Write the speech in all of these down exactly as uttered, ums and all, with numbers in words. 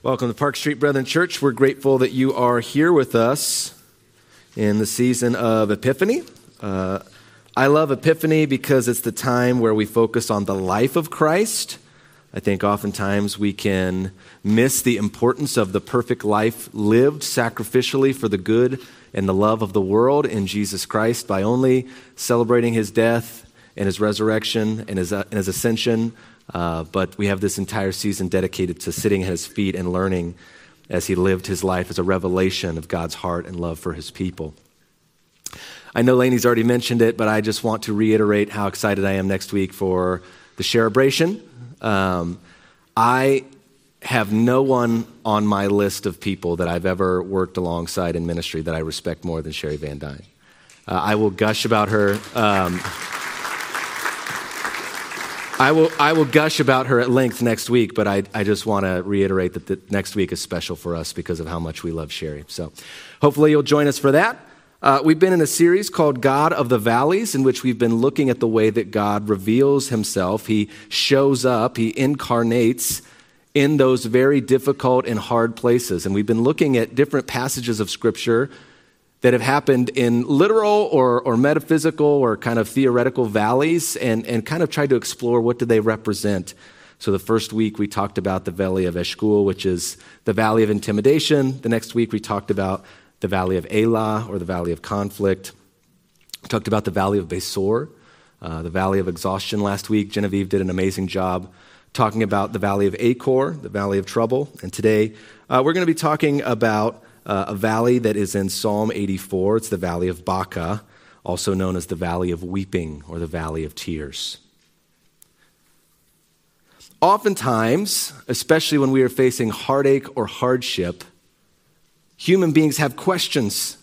Welcome to Park Street Brethren Church. We're grateful that you are here with us in the season of Epiphany. Uh, I love Epiphany because it's the time where we focus on the life of Christ. I think oftentimes we can miss the importance of the perfect life lived sacrificially for the good and the love of the world in Jesus Christ by only celebrating his death and his resurrection and his, uh, and his ascension. Uh, but we have this entire season dedicated to sitting at his feet and learning as he lived his life as a revelation of God's heart and love for his people. I know Laney's already mentioned it, but I just want to reiterate how excited I am next week for the Shareabration. Um, I have no one on my list of people that I've ever worked alongside in ministry that I respect more than Sherry Van Dyne. Uh, I will gush about her. Um, I will I will gush about her at length next week, but I, I just want to reiterate that the next week is special for us because of how much we love Sherry. So hopefully you'll join us for that. Uh, we've been in a series called God of the Valleys, in which we've been looking at the way that God reveals himself. He shows up, he incarnates in those very difficult and hard places. And we've been looking at different passages of Scripture that have happened in literal or, or metaphysical or kind of theoretical valleys and, and kind of tried to explore what do they represent. So the first week we talked about the Valley of Eshcol, which is the Valley of Intimidation. The next week we talked about the Valley of Elah, or the Valley of Conflict. We talked about the Valley of Besor, uh, the Valley of Exhaustion last week. Genevieve did an amazing job talking about the Valley of Achor, the Valley of Trouble. And today uh, we're going to be talking about Uh, a valley that is in Psalm eighty-four. It's the Valley of Baca, also known as the Valley of Weeping or the Valley of Tears. Oftentimes, especially when we are facing heartache or hardship, human beings have questions.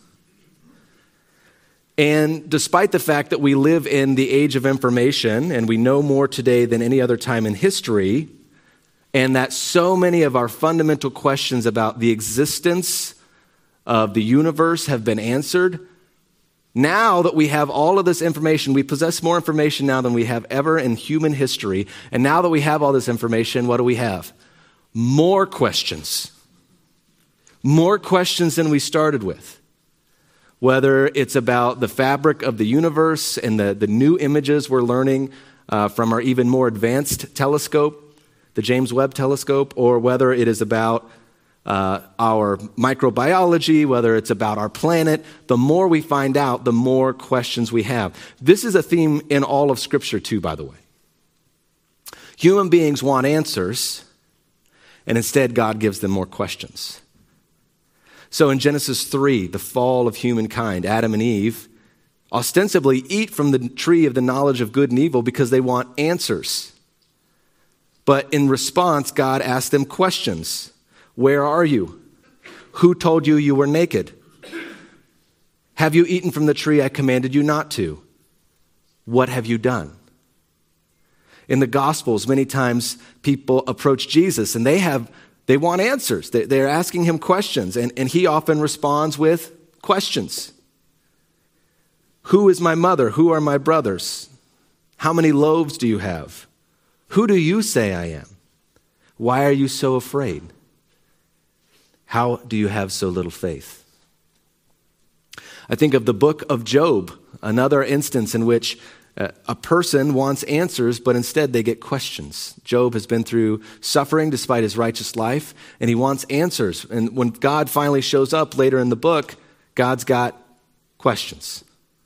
And despite the fact that we live in the age of information and we know more today than any other time in history, and that so many of our fundamental questions about the existence of the universe have been answered. Now that we have all of this information, we possess more information now than we have ever in human history. And now that we have all this information, what do we have? More questions. More questions than we started with. Whether it's about the fabric of the universe and the, the new images we're learning uh, from our even more advanced telescope, the James Webb Telescope, or whether it is about Uh, our microbiology, whether it's about our planet, the more we find out, the more questions we have. This is a theme in all of Scripture too, by the way. Human beings want answers, and instead God gives them more questions. So in Genesis three, the fall of humankind, Adam and Eve ostensibly eat from the tree of the knowledge of good and evil because they want answers. But in response, God asked them questions. Where are you? Who told you you were naked? Have you eaten from the tree I commanded you not to? What have you done? In the Gospels, many times people approach Jesus and they have they want answers. They, they're asking him questions, and, and he often responds with questions. Who is my mother? Who are my brothers? How many loaves do you have? Who do you say I am? Why are you so afraid? How do you have so little faith? I think of the book of Job, another instance in which uh, a person wants answers, but instead they get questions. Job has been through suffering despite his righteous life, and he wants answers. And when God finally shows up later in the book, God's got questions.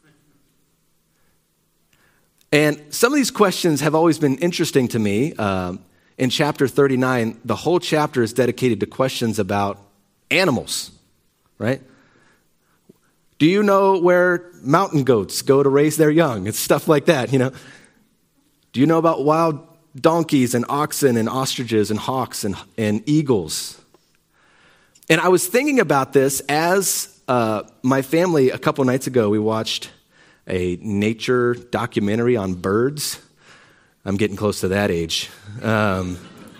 And some of these questions have always been interesting to me. Um, in chapter thirty-nine, the whole chapter is dedicated to questions about animals, right? Do you know where mountain goats go to raise their young? It's stuff like that, you know. Do you know about wild donkeys and oxen and ostriches and hawks and, and eagles? And I was thinking about this as uh, my family, a couple nights ago, we watched a nature documentary on birds. I'm getting close to that age. Um,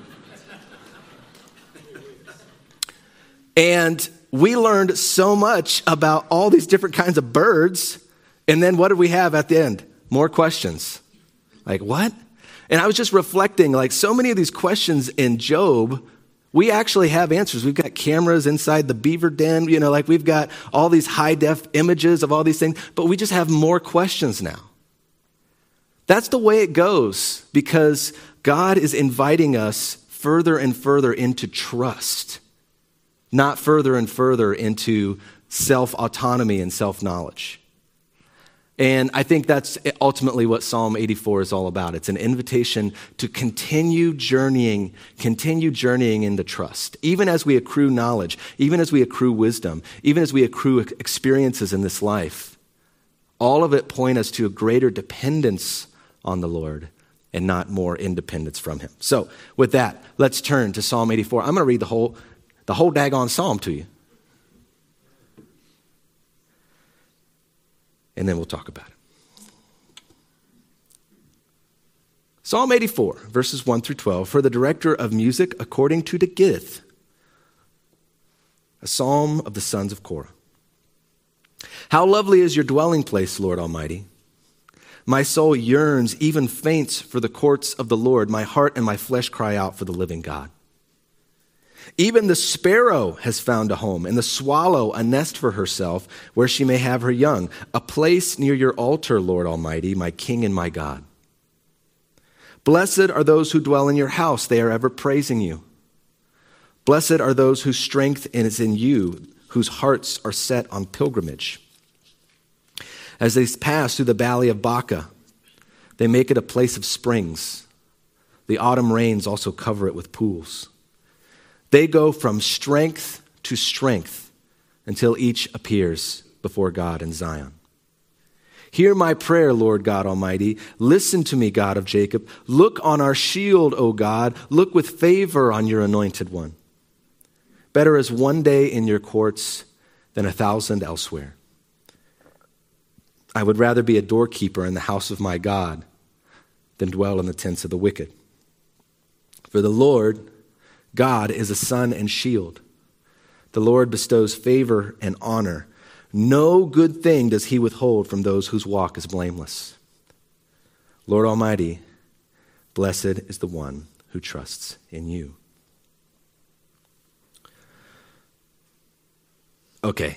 and we learned so much about all these different kinds of birds. And then what did we have at the end? More questions. Like, what? And I was just reflecting, like, so many of these questions in Job We actually have answers. We've got cameras inside the beaver den, you know, like we've got all these high-def images of all these things, but we just have more questions now. That's the way it goes because God is inviting us further and further into trust, not further and further into self-autonomy and self-knowledge. And I think that's ultimately what Psalm eighty-four is all about. It's an invitation to continue journeying, continue journeying into trust. Even as we accrue knowledge, even as we accrue wisdom, even as we accrue experiences in this life, all of it point us to a greater dependence on the Lord and not more independence from him. So with that, let's turn to Psalm eighty-four. I'm going to read the whole, the whole daggone psalm to you. And then we'll talk about it. Psalm eighty-four, verses one through twelve, for the director of music according to the Gittith, a psalm of the sons of Korah. How lovely is your dwelling place, Lord Almighty. My soul yearns, even faints, for the courts of the Lord. My heart and my flesh cry out for the living God. Even the sparrow has found a home, and the swallow a nest for herself, where she may have her young, a place near your altar, Lord Almighty, my King and my God. Blessed are those who dwell in your house. They are ever praising you. Blessed are those whose strength is in you, whose hearts are set on pilgrimage. As they pass through the valley of Baca, they make it a place of springs. The autumn rains also cover it with pools. They go from strength to strength until each appears before God in Zion. Hear my prayer, Lord God Almighty. Listen to me, God of Jacob. Look on our shield, O God. Look with favor on your anointed one. Better is one day in your courts than a thousand elsewhere. I would rather be a doorkeeper in the house of my God than dwell in the tents of the wicked. For the Lord God is a sun and shield. The Lord bestows favor and honor. No good thing does he withhold from those whose walk is blameless. Lord Almighty, blessed is the one who trusts in you. Okay.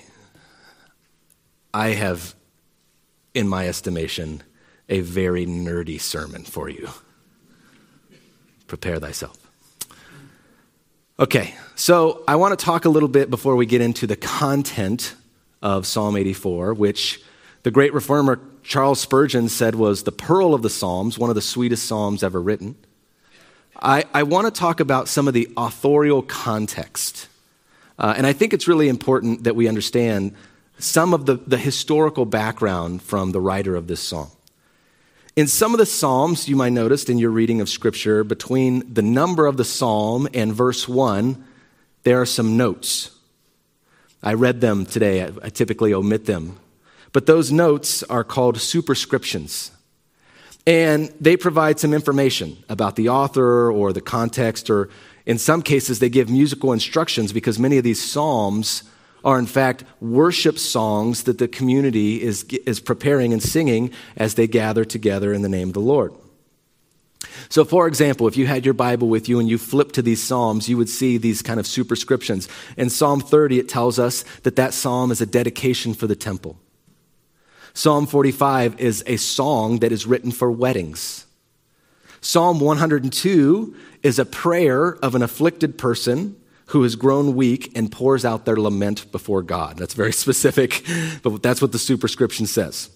I have, in my estimation, a very nerdy sermon for you. Prepare thyself. Okay, so I want to talk a little bit before we get into the content of Psalm eighty-four, which the great reformer Charles Spurgeon said was the pearl of the Psalms, one of the sweetest psalms ever written. I, I want to talk about some of the authorial context. Uh, and I think it's really important that we understand some of the, the historical background from the writer of this psalm. In some of the Psalms, you might notice in your reading of Scripture, between the number of the Psalm and verse one, there are some notes. I read them today. I, I typically omit them. But those notes are called superscriptions. And they provide some information about the author or the context, or in some cases, they give musical instructions because many of these Psalms are in fact worship songs that the community is, is preparing and singing as they gather together in the name of the Lord. So for example, if you had your Bible with you and you flip to these Psalms, you would see these kind of superscriptions. In Psalm thirty, it tells us that that psalm is a dedication for the temple. Psalm forty-five is a song that is written for weddings. Psalm one hundred two is a prayer of an afflicted person who has grown weak and pours out their lament before God. That's very specific, but that's what the superscription says.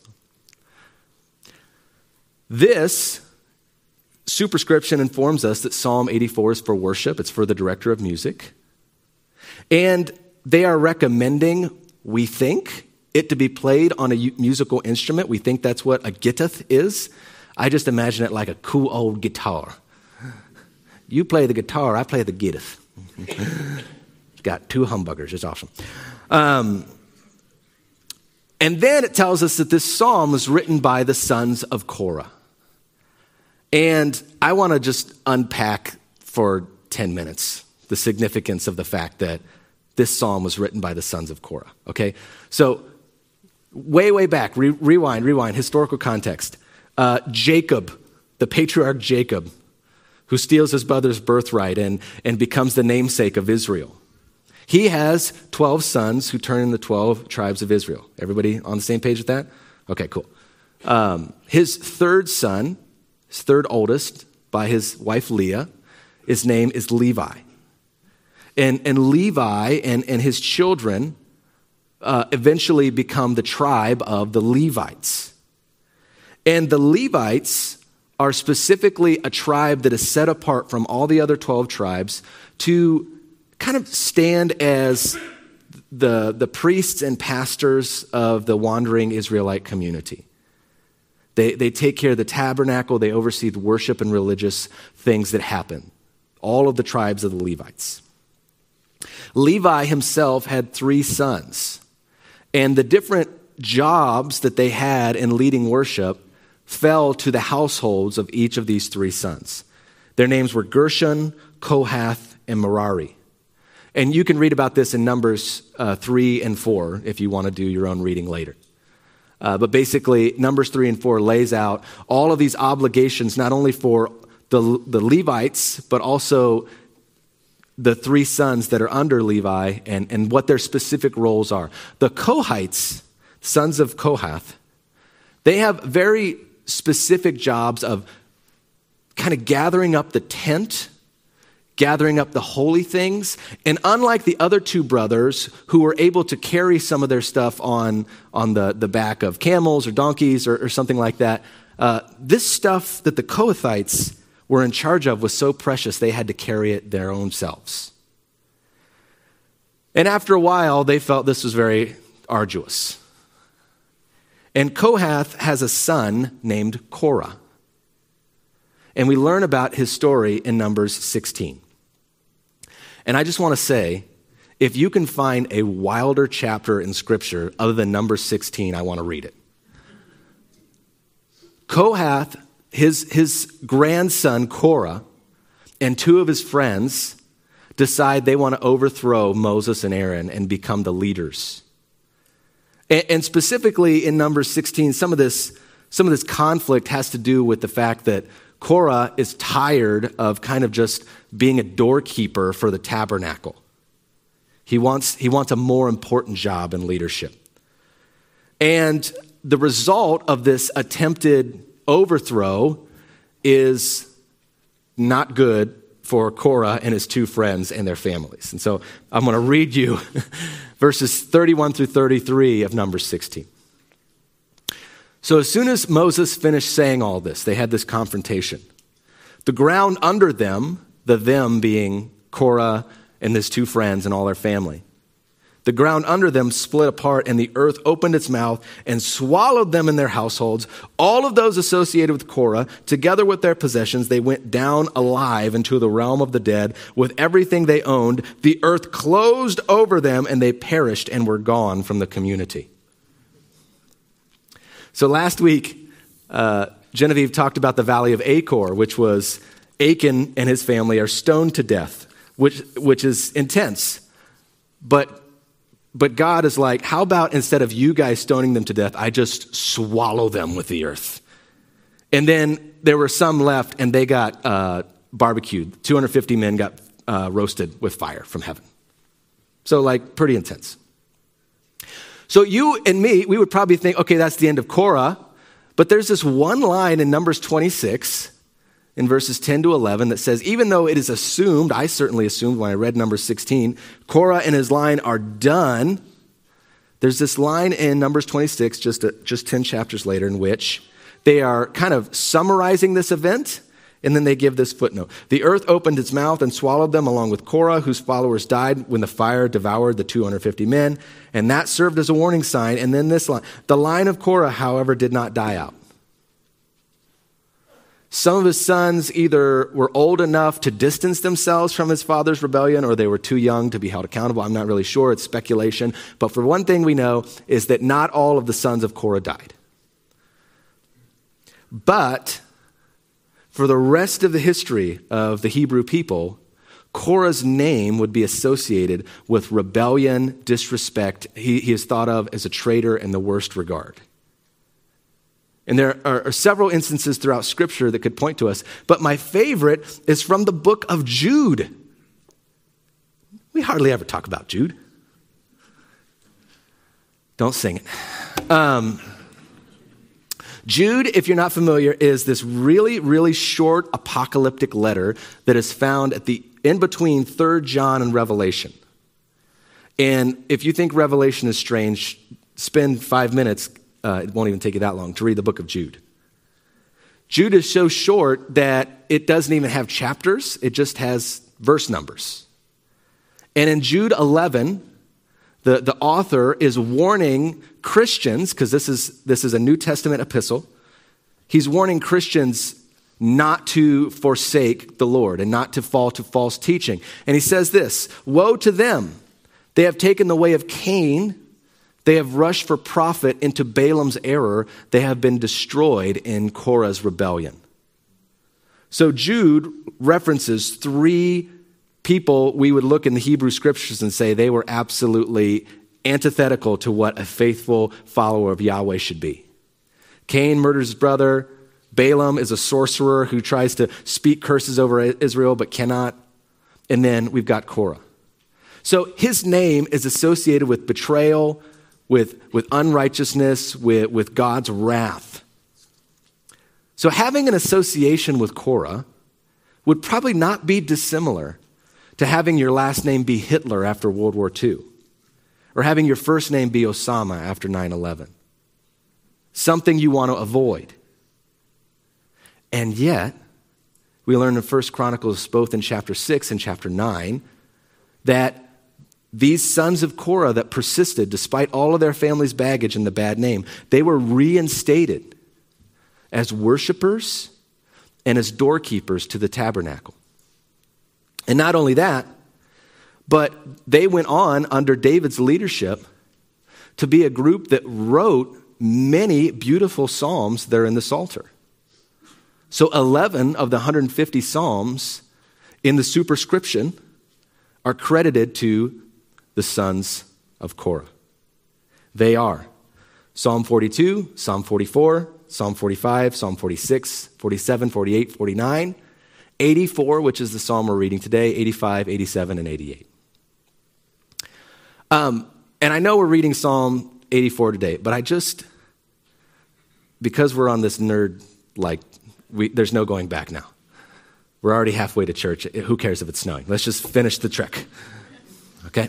This superscription informs us that Psalm eighty-four is for worship. It's for the director of music. And they are recommending, we think, it to be played on a musical instrument. We think that's what a gittith is. I just imagine it like a cool old guitar. You play the guitar, I play the gittith. Got two humbuggers. It's awesome. Um, and then it tells us that this psalm was written by the sons of Korah. And I want to just unpack for ten minutes the significance of the fact that this psalm was written by the sons of Korah. Okay? So way, way back, re- rewind, rewind, historical context. Uh, Jacob, the patriarch Jacob, who steals his brother's birthright and, and becomes the namesake of Israel. He has twelve sons who turn into twelve tribes of Israel. Everybody on the same page with that? Okay, cool. Um, his third son, his third oldest, by his wife Leah, his name is Levi. And, and Levi and, and his children uh, eventually become the tribe of the Levites. And the Levites are specifically a tribe that is set apart from all the other twelve tribes to kind of stand as the, the priests and pastors of the wandering Israelite community. They, they take care of the tabernacle. They oversee the worship and religious things that happen. All of the tribes of the Levites. Levi himself had three sons. And the different jobs that they had in leading worship fell to the households of each of these three sons. Their names were Gershon, Kohath, and Merari. And you can read about this in Numbers uh, three and four if you want to do your own reading later. Uh, but basically, Numbers three and four lays out all of these obligations, not only for the, the Levites, but also the three sons that are under Levi and, and what their specific roles are. The Kohites, sons of Kohath, they have very specific jobs of kind of gathering up the tent, gathering up the holy things. And unlike the other two brothers who were able to carry some of their stuff on, on the, the back of camels or donkeys or, or something like that, uh, this stuff that the Kohathites were in charge of was so precious they had to carry it their own selves. And after a while, they felt this was very arduous. And Kohath has a son named Korah. And we learn about his story in Numbers sixteen. And I just want to say, if you can find a wilder chapter in Scripture other than Numbers sixteen, I want to read it. Kohath, his, his grandson Korah, and two of his friends decide they want to overthrow Moses and Aaron and become the leaders. And, and specifically in Numbers sixteen, some of this, some of this conflict has to do with the fact that Korah is tired of kind of just being a doorkeeper for the tabernacle. He wants, he wants a more important job in leadership. And the result of this attempted overthrow is not good for Korah and his two friends and their families. And so I'm going to read you verses thirty-one through thirty-three of Numbers sixteen. So as soon as Moses finished saying all this, they had this confrontation. The ground under them, the them being Korah and his two friends and all their family, the ground under them split apart and the earth opened its mouth and swallowed them in their households. All of those associated with Korah, together with their possessions, they went down alive into the realm of the dead with everything they owned. The earth closed over them and they perished and were gone from the community. So last week, uh, Genevieve talked about the valley of Achor, which was Achan and his family are stoned to death, which which is intense. But but God is like, how about instead of you guys stoning them to death, I just swallow them with the earth? And then there were some left, and they got uh, barbecued. two hundred fifty men got uh, roasted with fire from heaven. So like pretty intense. So you and me, we would probably think, okay, that's the end of Korah. But there's this one line in Numbers twenty-six, in verses ten to eleven, that says, even though it is assumed, I certainly assumed when I read Numbers sixteen, Korah and his line are done. There's this line in Numbers twenty-six, just, a, just ten chapters later, in which they are kind of summarizing this event. And then they give this footnote. The earth opened its mouth and swallowed them along with Korah, whose followers died when the fire devoured the two hundred fifty men. And that served as a warning sign. And then this line. The line of Korah, however, did not die out. Some of his sons either were old enough to distance themselves from his father's rebellion, or they were too young to be held accountable. I'm not really sure. It's speculation. But for one thing we know is that not all of the sons of Korah died. But for the rest of the history of the Hebrew people, Korah's name would be associated with rebellion, disrespect. He, he is thought of as a traitor in the worst regard. And there are, are several instances throughout Scripture that could point to us. But my favorite is from the book of Jude. We hardly ever talk about Jude. Don't sing it. Um, Jude, if you're not familiar, is this really, really short apocalyptic letter that is found at the in between Third John and Revelation. And if you think Revelation is strange, spend five minutes, uh, it won't even take you that long, to read the book of Jude. Jude is so short that it doesn't even have chapters, it just has verse numbers. And in Jude eleven, the, the author is warning Christians, because this is, this is a New Testament epistle, he's warning Christians not to forsake the Lord and not to fall to false teaching. And he says this, "Woe to them! They have taken the way of Cain. They have rushed for profit into Balaam's error. They have been destroyed in Korah's rebellion." So Jude references three people we would look in the Hebrew scriptures and say they were absolutely antithetical to what a faithful follower of Yahweh should be. Cain murders his brother. Balaam is a sorcerer who tries to speak curses over Israel but cannot. And then we've got Korah. So his name is associated with betrayal, with, with unrighteousness, with, with God's wrath. So having an association with Korah would probably not be dissimilar to having your last name be Hitler after World War Two, or having your first name be Osama after nine eleven. Something you want to avoid. And yet, we learn in First Chronicles, both in chapter six and chapter nine, that these sons of Korah that persisted, despite all of their family's baggage and the bad name, they were reinstated as worshipers and as doorkeepers to the tabernacle. And not only that, but they went on under David's leadership to be a group that wrote many beautiful psalms that are in the Psalter. So eleven of the one hundred fifty psalms in the superscription are credited to the sons of Korah. They are Psalm forty-two, Psalm forty-four, Psalm forty-five, Psalm forty-six, forty-seven, forty-eight, forty-nine, eighty-four, which is the psalm we're reading today, eighty-five, eighty-seven, and eighty-eight. Um, and I know we're reading Psalm eighty-four today, but I just, because we're on this nerd, like, we, there's no going back now. We're already halfway to church. Who cares if it's snowing? Let's just finish the trek, okay?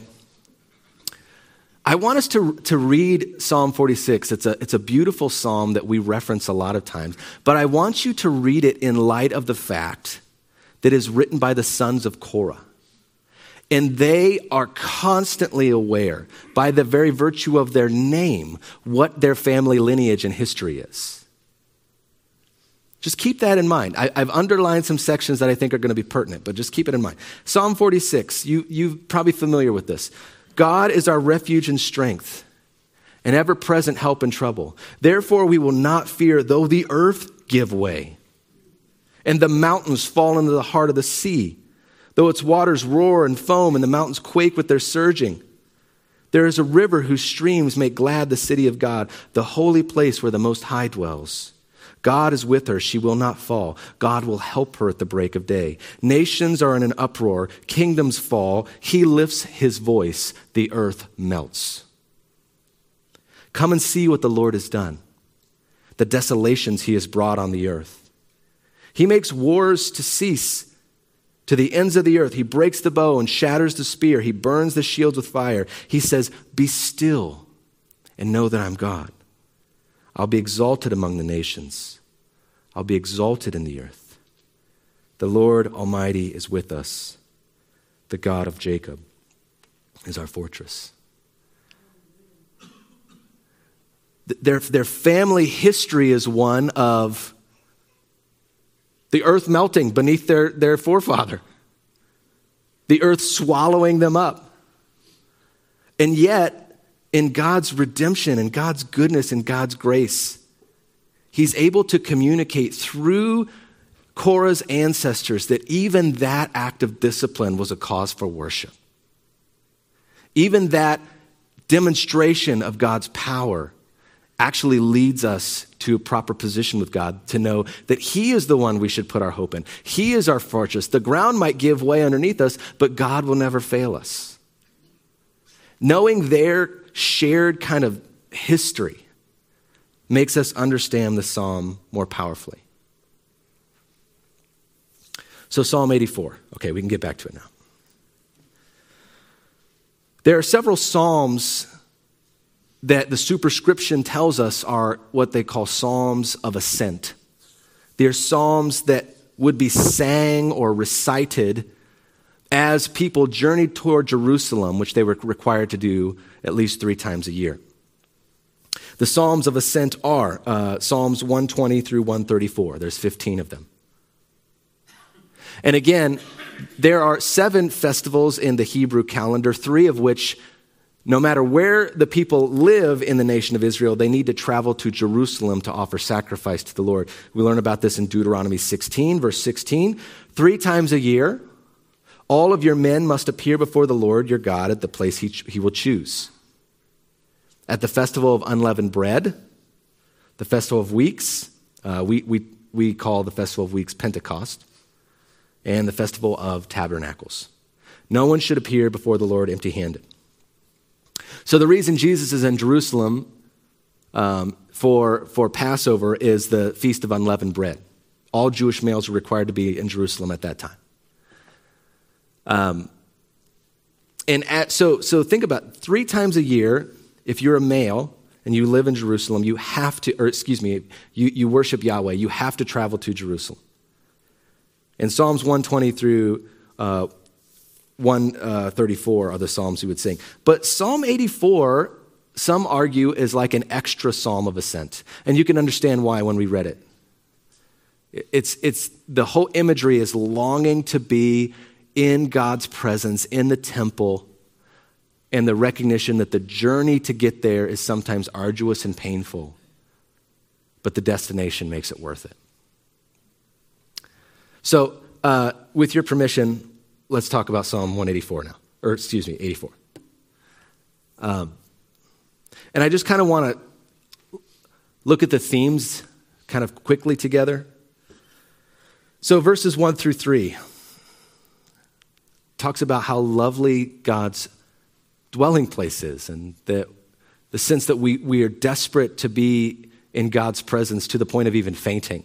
I want us to, to read Psalm forty-six. It's a, it's a beautiful psalm that we reference a lot of times, but I want you to read it in light of the fact that it is written by the sons of Korah. And they are constantly aware, by the very virtue of their name, what their family lineage and history is. Just keep that in mind. I, I've underlined some sections that I think are going to be pertinent, but just keep it in mind. Psalm forty-six, you, you're probably familiar with this. God is our refuge and strength, an ever-present help in trouble. Therefore we will not fear, though the earth give way, and the mountains fall into the heart of the sea, though its waters roar and foam, and the mountains quake with their surging. There is a river whose streams make glad the city of God, the holy place where the Most High dwells. God is with her, she will not fall. God will help her at the break of day. Nations are in an uproar, kingdoms fall. He lifts his voice, the earth melts. Come and see what the Lord has done, the desolations he has brought on the earth. He makes wars to cease to the ends of the earth. He breaks the bow and shatters the spear. He burns the shields with fire. He says, "Be still and know that I'm God. I'll be exalted among the nations. I'll be exalted in the earth. The Lord Almighty is with us. The God of Jacob is our fortress." Their, their family history is one of the earth melting beneath their, their forefather, the earth swallowing them up. And yet, in God's redemption and God's goodness and God's grace, he's able to communicate through Korah's ancestors that even that act of discipline was a cause for worship. Even that demonstration of God's power actually leads us to a proper position with God, to know that he is the one we should put our hope in. He is our fortress. The ground might give way underneath us, but God will never fail us. Knowing their shared kind of history makes us understand the psalm more powerfully. So Psalm eighty-four. Okay, we can get back to it now. There are several psalms that the superscription tells us are what they call psalms of ascent. They're psalms that would be sang or recited as people journeyed toward Jerusalem, which they were required to do at least three times a year. The psalms of ascent are uh, Psalms one twenty through one thirty-four. There's fifteen of them. And again, there are seven festivals in the Hebrew calendar, three of which, no matter where the people live in the nation of Israel, they need to travel to Jerusalem to offer sacrifice to the Lord. We learn about this in Deuteronomy sixteen, verse sixteen. Three times a year, all of your men must appear before the Lord your God at the place he, he will choose. At the festival of unleavened bread, the festival of weeks, uh, we, we, we call the festival of weeks Pentecost, and the festival of tabernacles. No one should appear before the Lord empty-handed. So the reason Jesus is in Jerusalem um, for, for Passover is the Feast of Unleavened Bread. All Jewish males were required to be in Jerusalem at that time. Um, and at, so, so think about it. Three times a year, if you're a male and you live in Jerusalem, you have to, or excuse me, you, you worship Yahweh, you have to travel to Jerusalem. In Psalms one twenty through uh, one thirty-four are the psalms we would sing. But Psalm eighty-four, some argue, is like an extra psalm of ascent. And you can understand why when we read it. It's, it's, the whole imagery is longing to be in God's presence, in the temple, and the recognition that the journey to get there is sometimes arduous and painful, but the destination makes it worth it. So, uh, with your permission, let's talk about Psalm one eighty-four now, or excuse me, eighty-four. Um, and I just kind of want to look at the themes kind of quickly together. So verses one through three talks about how lovely God's dwelling place is, and the, the sense that we, we are desperate to be in God's presence to the point of even fainting.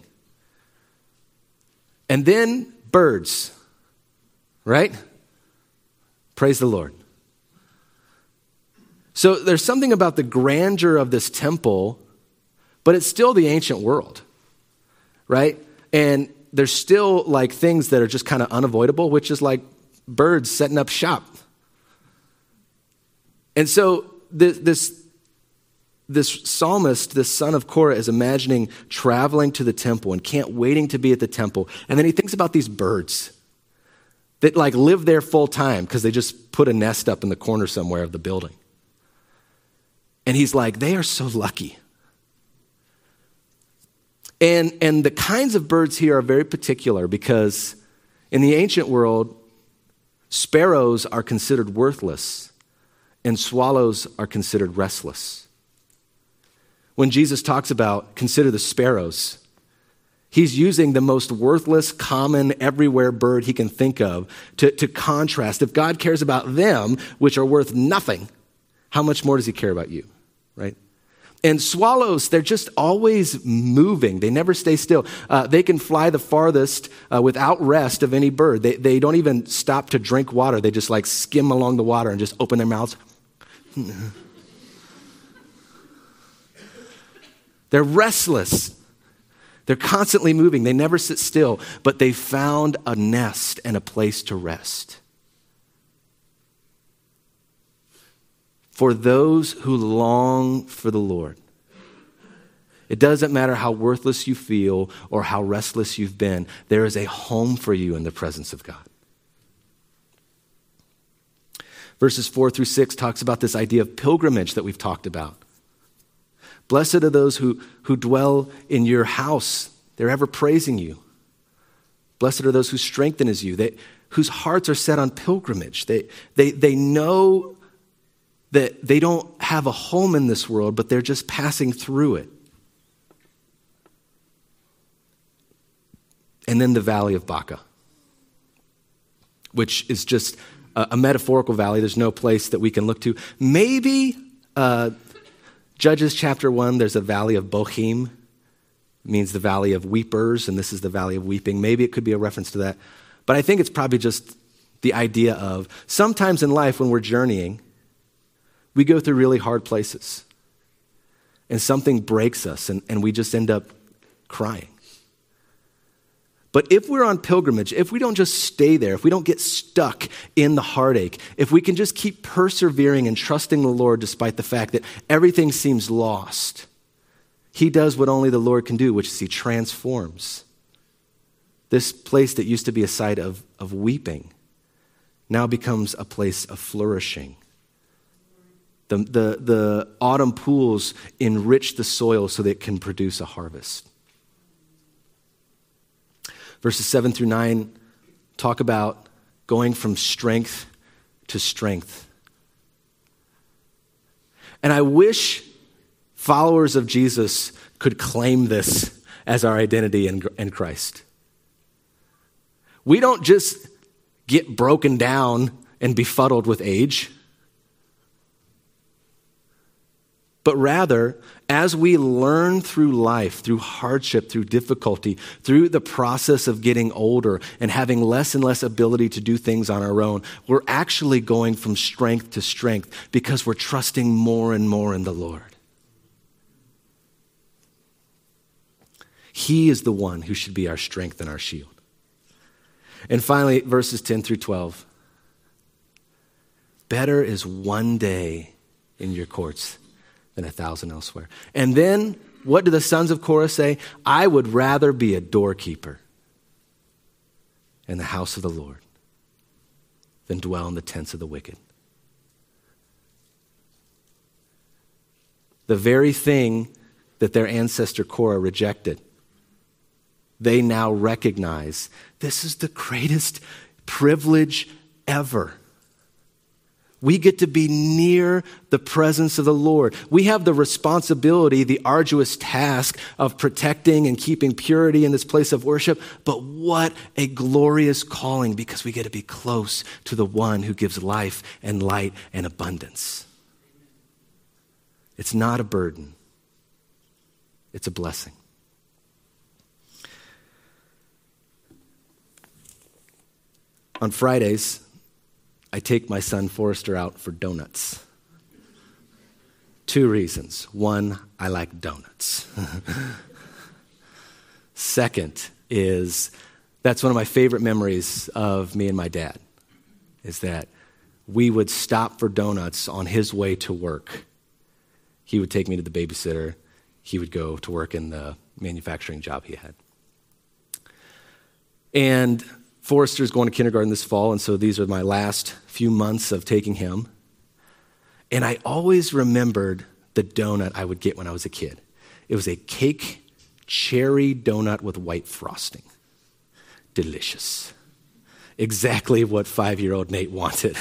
And then birds, right? Praise the Lord. So there's something about the grandeur of this temple, but it's still the ancient world, right? And there's still like things that are just kind of unavoidable, which is like birds setting up shop. And so this, this, this psalmist, this son of Korah, is imagining traveling to the temple and can't waiting to be at the temple. And then he thinks about these birds that like live there full time because they just put a nest up in the corner somewhere of the building. And he's like, they are so lucky. And, and the kinds of birds here are very particular because in the ancient world, sparrows are considered worthless and swallows are considered restless. When Jesus talks about consider the sparrows, he's using the most worthless, common, everywhere bird he can think of to, to contrast. If God cares about them, which are worth nothing, how much more does he care about you, right? And swallows, they're just always moving. They never stay still. Uh, they can fly the farthest uh, without rest of any bird. They, they don't even stop to drink water. They just like skim along the water and just open their mouths. They're restless. They're constantly moving. They never sit still, but they found a nest and a place to rest. For those who long for the Lord, it doesn't matter how worthless you feel or how restless you've been, there is a home for you in the presence of God. Verses four through six talks about this idea of pilgrimage that we've talked about. Blessed are those who, who dwell in your house. They're ever praising you. Blessed are those who strengthen as you, they, whose hearts are set on pilgrimage. They, they, they know that they don't have a home in this world, but they're just passing through it. And then the Valley of Baca, which is just a, a metaphorical valley. There's no place that we can look to. Maybe uh, Judges chapter one, there's a Valley of Bochim. It means the Valley of Weepers, and this is the Valley of Weeping. Maybe it could be a reference to that. But I think it's probably just the idea of sometimes in life when we're journeying, we go through really hard places. And something breaks us, and, and we just end up crying. But if we're on pilgrimage, if we don't just stay there, if we don't get stuck in the heartache, if we can just keep persevering and trusting the Lord despite the fact that everything seems lost, he does what only the Lord can do, which is he transforms. This place that used to be a site of, of weeping now becomes a place of flourishing. The, the, the autumn pools enrich the soil so that it can produce a harvest. Verses seven through nine talk about going from strength to strength. And I wish followers of Jesus could claim this as our identity in, in Christ. We don't just get broken down and befuddled with age, but rather, as we learn through life, through hardship, through difficulty, through the process of getting older and having less and less ability to do things on our own, we're actually going from strength to strength because we're trusting more and more in the Lord. He is the one who should be our strength and our shield. And finally, verses ten through twelve. Better is one day in your courts than a thousand elsewhere. And then, what do the sons of Korah say? I would rather be a doorkeeper in the house of the Lord than dwell in the tents of the wicked. The very thing that their ancestor Korah rejected, they now recognize this is the greatest privilege ever. We get to be near the presence of the Lord. We have the responsibility, the arduous task of protecting and keeping purity in this place of worship. But what a glorious calling, because we get to be close to the one who gives life and light and abundance. It's not a burden. It's a blessing. On Fridays, I take my son Forrester out for donuts. Two reasons. One, I like donuts. Second is, that's one of my favorite memories of me and my dad, is that we would stop for donuts on his way to work. He would take me to the babysitter. He would go to work in the manufacturing job he had. And Forrester's going to kindergarten this fall, and so these are my last few months of taking him. And I always remembered the donut I would get when I was a kid. It was a cake cherry donut with white frosting. Delicious. Exactly what five-year-old Nate wanted.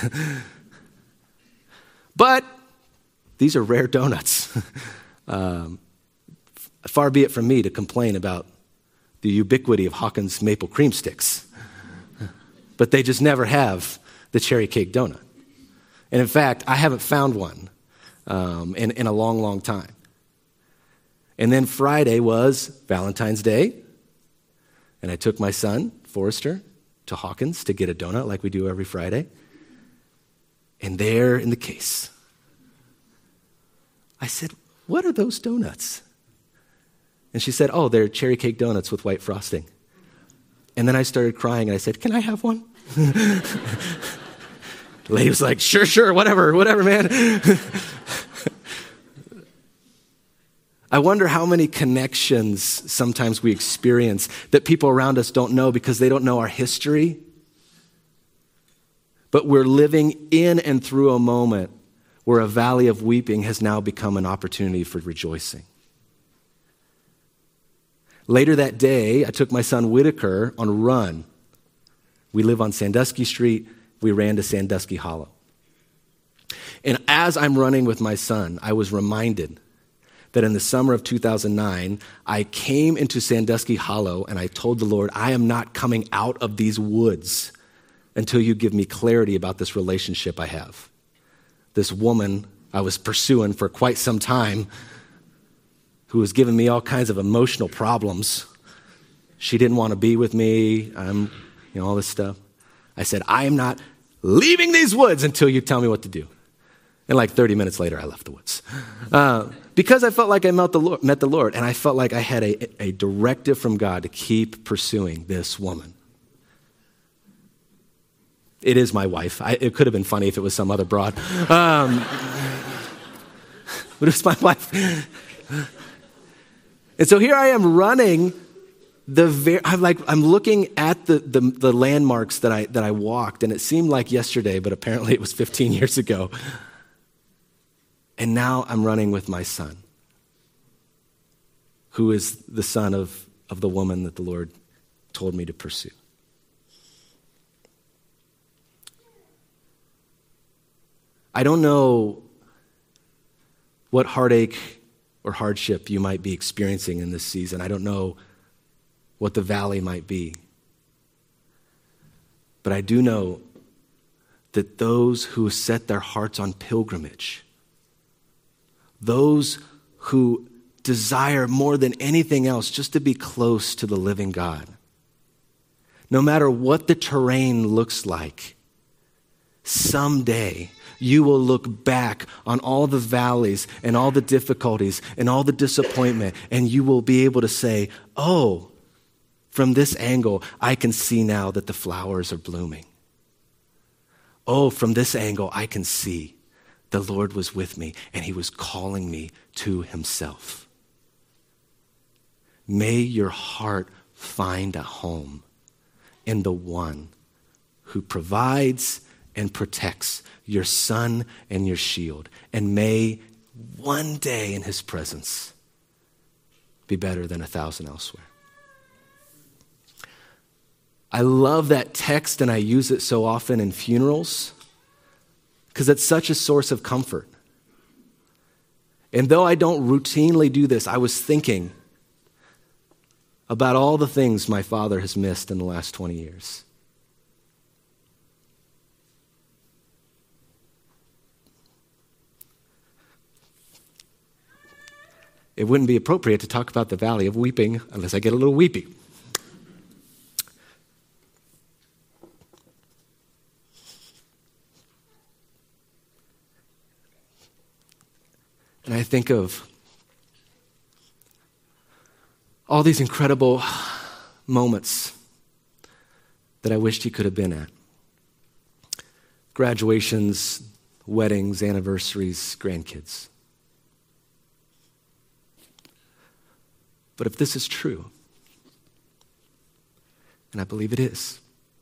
But these are rare donuts. um, far be it from me to complain about the ubiquity of Hawkins maple cream sticks. But they just never have the cherry cake donut. And in fact, I haven't found one um, in, in a long, long time. And then Friday was Valentine's Day, and I took my son, Forrester, to Hawkins to get a donut like we do every Friday. And there in the case, I said, what are those donuts? And she said, oh, they're cherry cake donuts with white frosting. And then I started crying, and I said, can I have one? The lady was like, sure, sure, whatever, whatever, man. I wonder how many connections sometimes we experience that people around us don't know because they don't know our history. But we're living in and through a moment where a valley of weeping has now become an opportunity for rejoicing. Later that day, I took my son Whitaker on a run. We live on Sandusky Street. We ran to Sandusky Hollow. And as I'm running with my son, I was reminded that in the summer of two thousand nine, I came into Sandusky Hollow and I told the Lord, I am not coming out of these woods until you give me clarity about this relationship I have. This woman I was pursuing for quite some time who was giving me all kinds of emotional problems. She didn't want to be with me, um, you know, all this stuff. I said, I am not leaving these woods until you tell me what to do. And like thirty minutes later, I left the woods. Uh, because I felt like I met the Lord, met the Lord, and I felt like I had a, a directive from God to keep pursuing this woman. It is my wife. I, it could have been funny if it was some other broad. Um, but it's my wife. And so here I am running the very, I'm like, I'm looking at the, the, the landmarks that I, that I walked, and it seemed like yesterday, but apparently it was fifteen years ago. And now I'm running with my son, who is the son of, of the woman that the Lord told me to pursue. I don't know what heartache or hardship you might be experiencing in this season. I don't know what the valley might be. But I do know that those who set their hearts on pilgrimage, those who desire more than anything else just to be close to the living God, no matter what the terrain looks like, someday you will look back on all the valleys and all the difficulties and all the disappointment, and you will be able to say, oh, from this angle, I can see now that the flowers are blooming. Oh, from this angle, I can see the Lord was with me and he was calling me to himself. May your heart find a home in the one who provides and protects your sun and your shield. And may one day in his presence be better than a thousand elsewhere. I love that text, and I use it so often in funerals because it's such a source of comfort. And though I don't routinely do this, I was thinking about all the things my father has missed in the last twenty years. It wouldn't be appropriate to talk about the valley of weeping unless I get a little weepy. And I think of all these incredible moments that I wished he could have been at. Graduations, weddings, anniversaries, grandkids. But if this is true, and I believe it is,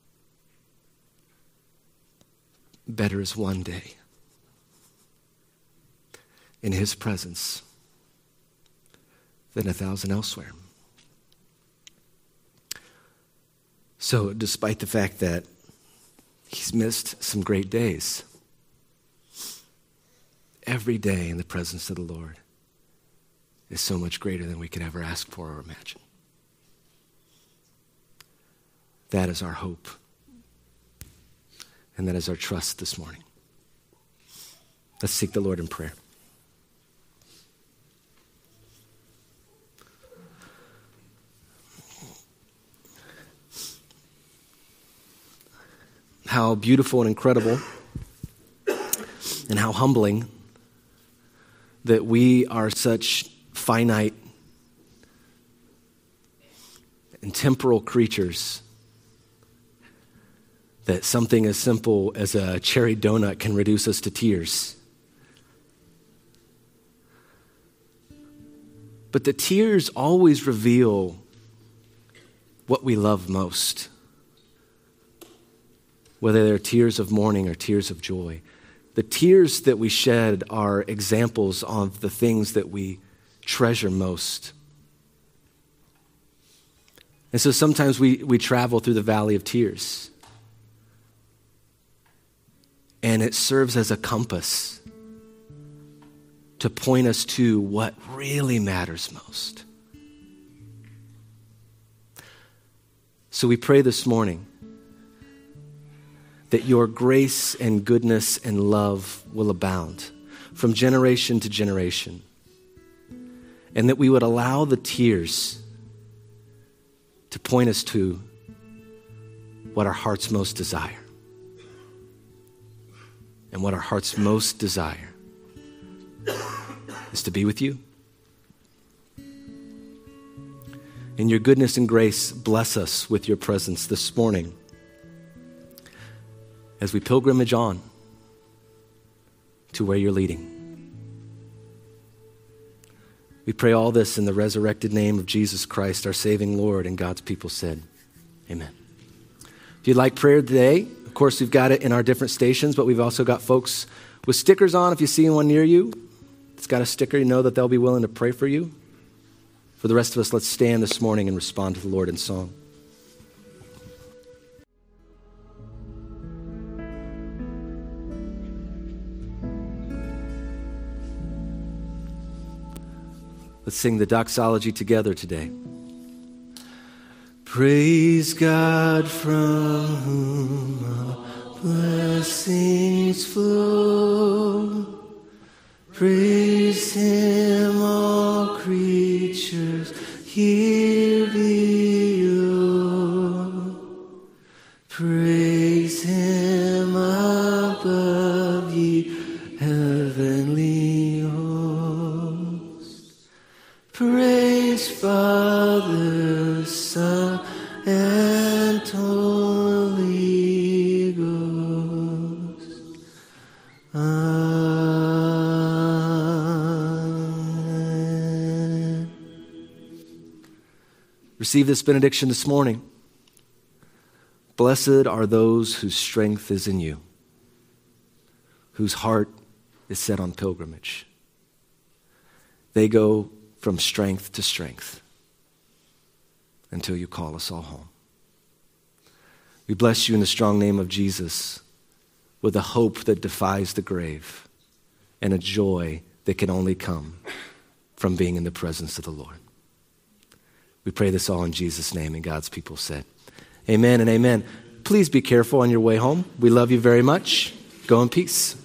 better is one day in his presence than a thousand elsewhere. So despite the fact that he's missed some great days, every day in the presence of the Lord is so much greater than we could ever ask for or imagine. That is our hope. And that is our trust this morning. Let's seek the Lord in prayer. How beautiful and incredible and how humbling that we are such finite and temporal creatures that something as simple as a cherry donut can reduce us to tears. But the tears always reveal what we love most, whether they're tears of mourning or tears of joy. The tears that we shed are examples of the things that we treasure most. And so sometimes we, we travel through the valley of tears. and it serves as a compass to point us to what really matters most. So we pray this morning that your grace and goodness and love will abound from generation to generation, and that we would allow the tears to point us to what our hearts most desire. And what our hearts most desire is to be with you. In your goodness and grace, bless us with your presence this morning as we pilgrimage on to where you're leading. We pray all this in the resurrected name of Jesus Christ, our saving Lord, and God's people said, amen. If you'd like prayer today, of course, we've got it in our different stations, but we've also got folks with stickers on. If you see one near you, it's got a sticker, you know that they'll be willing to pray for you. For the rest of us, let's stand this morning and respond to the Lord in song. Let's sing the doxology together today. Praise God from whom all blessings flow. Praise Him, all creatures here below. Praise Him above, ye heavenly hosts. Praise Father, Son, and Holy Ghost. Amen. Receive this benediction this morning. Blessed are those whose strength is in you, whose heart is set on pilgrimage. They go from strength to strength until you call us all home. We bless you in the strong name of Jesus with a hope that defies the grave and a joy that can only come from being in the presence of the Lord. We pray this all in Jesus' name, and God's people said, amen and amen. Please be careful on your way home. We love you very much. Go in peace.